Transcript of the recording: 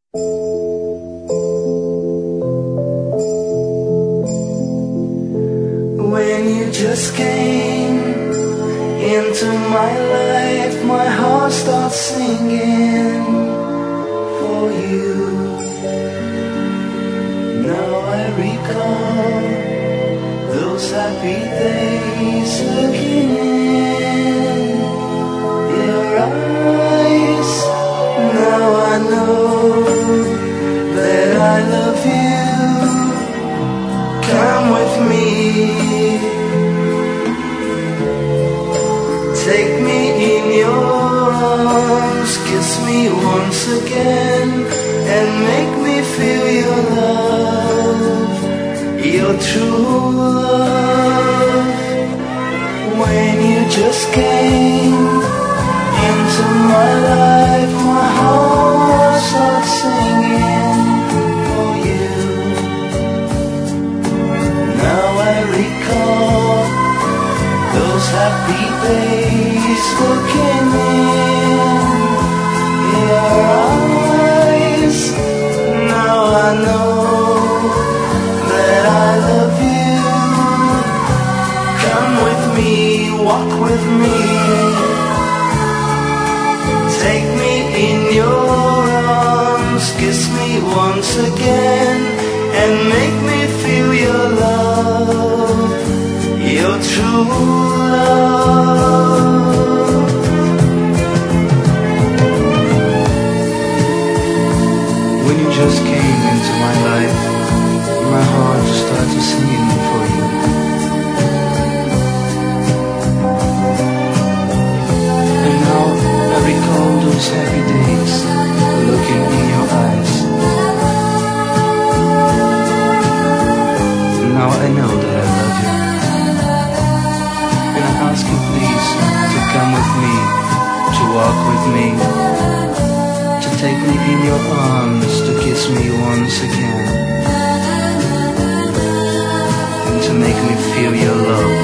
When you just came into my life, my heart starts singing for you. Now I recall those happy days, looking in your eyes. Now I know that I love you. Come with me, take me in your arms, kiss me once again, and make me feel your love, your true love. When you just came into my life, my heart starts singing for you. Now I recall those happy days, looking in your eyes. Now I know that I love you. Come with me, walk with me, take me in your arms, kiss me once again, and make me feel your love, your true love. When you just came into my life, my heart just started singing for you. And now I recall those happy days, looking in your eyes. Now I know that I love you. And I ask you please to come with me, to walk with me, to take me in your arms, to kiss me once again, and to make me feel your love,